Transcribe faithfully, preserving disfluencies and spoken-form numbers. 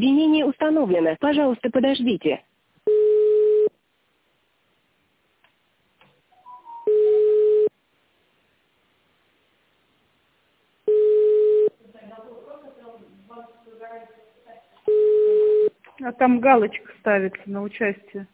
Соединение установлено. Пожалуйста, подождите. А там галочка ставится на участие.